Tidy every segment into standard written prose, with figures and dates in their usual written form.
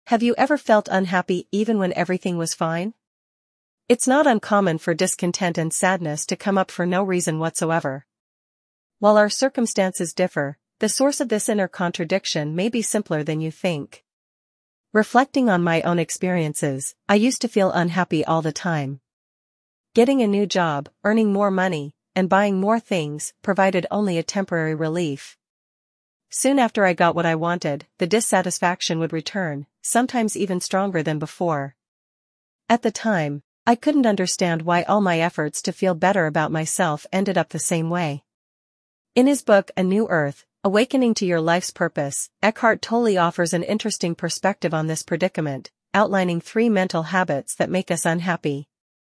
Have you ever felt unhappy even when everything was fine? It's not uncommon for discontent and sadness to come up for no reason whatsoever. While our circumstances differ, the source of this inner contradiction may be simpler than you think. Reflecting on my own experiences, I used to feel unhappy all the time. Getting a new job, earning more money, and buying more things provided only a temporary relief. Soon after I got what I wanted, the dissatisfaction would return, sometimes even stronger than before. At the time, I couldn't understand why all my efforts to feel better about myself ended up the same way. In his book A New Earth, Awakening to Your Life's Purpose, Eckhart Tolle offers an interesting perspective on this predicament, outlining 3 mental habits that make us unhappy.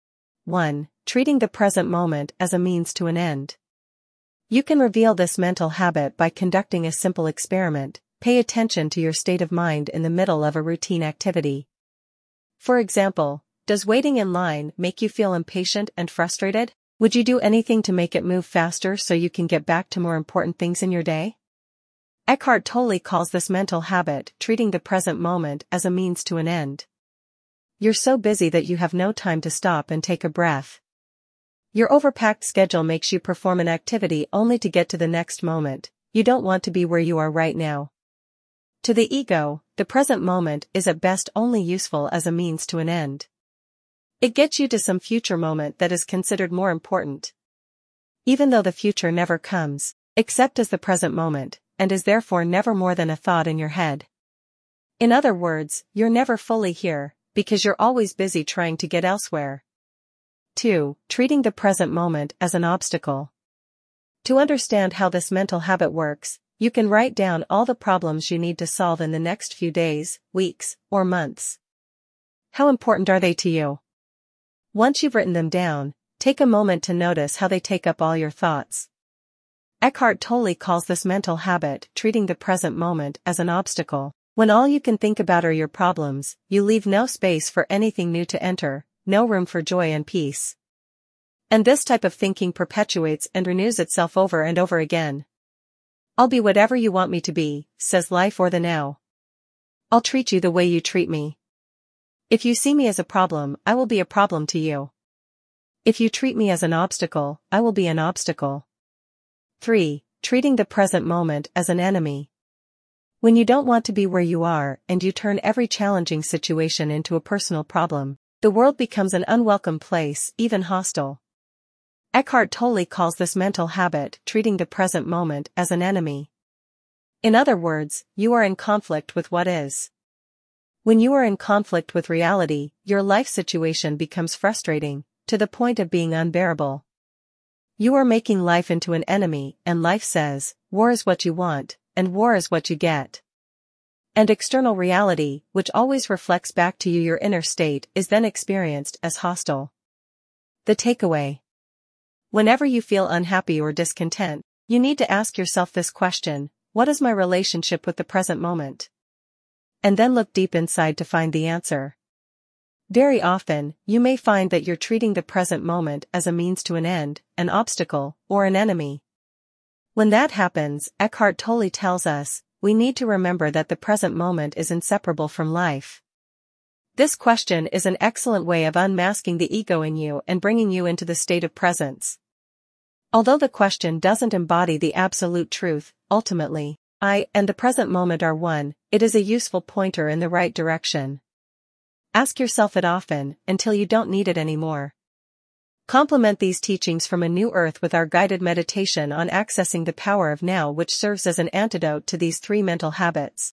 1. Treating the present moment as a means to an end. You can reveal this mental habit by conducting a simple experiment. Pay attention to your state of mind in the middle of a routine activity. For example, does waiting in line make you feel impatient and frustrated? Would you do anything to make it move faster so you can get back to more important things in your day? Eckhart Tolle calls this mental habit treating the present moment as a means to an end. You're so busy that you have no time to stop and take a breath. Your overpacked schedule makes you perform an activity only to get to the next moment. You don't want to be where you are right now. To the ego, the present moment is at best only useful as a means to an end. It gets you to some future moment that is considered more important. Even though the future never comes, except as the present moment, and is therefore never more than a thought in your head. In other words, you're never fully here, because you're always busy trying to get elsewhere. 2. Treating the present moment as an obstacle. To understand how this mental habit works, you can write down all the problems you need to solve in the next few days, weeks, or months. How important are they to you? Once you've written them down, take a moment to notice how they take up all your thoughts. Eckhart Tolle calls this mental habit treating the present moment as an obstacle. When all you can think about are your problems, you leave no space for anything new to enter, no room for joy and peace. And this type of thinking perpetuates and renews itself over and over again. I'll be whatever you want me to be, says life or the now. I'll treat you the way you treat me. If you see me as a problem, I will be a problem to you. If you treat me as an obstacle, I will be an obstacle. 3. Treating the present moment as an enemy. When you don't want to be where you are and you turn every challenging situation into a personal problem, the world becomes an unwelcome place, even hostile. Eckhart Tolle calls this mental habit treating the present moment as an enemy. In other words, you are in conflict with what is. When you are in conflict with reality, your life situation becomes frustrating, to the point of being unbearable. You are making life into an enemy, and life says, war is what you want, and war is what you get. And external reality, which always reflects back to you your inner state, is then experienced as hostile. The takeaway. Whenever you feel unhappy or discontent, you need to ask yourself this question: what is my relationship with the present moment? And then look deep inside to find the answer. Very often, you may find that you're treating the present moment as a means to an end, an obstacle, or an enemy. When that happens, Eckhart Tolle tells us, we need to remember that the present moment is inseparable from life. This question is an excellent way of unmasking the ego in you and bringing you into the state of presence. Although the question doesn't embody the absolute truth, ultimately, I and the present moment are one, it is a useful pointer in the right direction. Ask yourself it often, until you don't need it anymore. Complement these teachings from A New Earth with our guided meditation on accessing the power of now, which serves as an antidote to these 3 mental habits.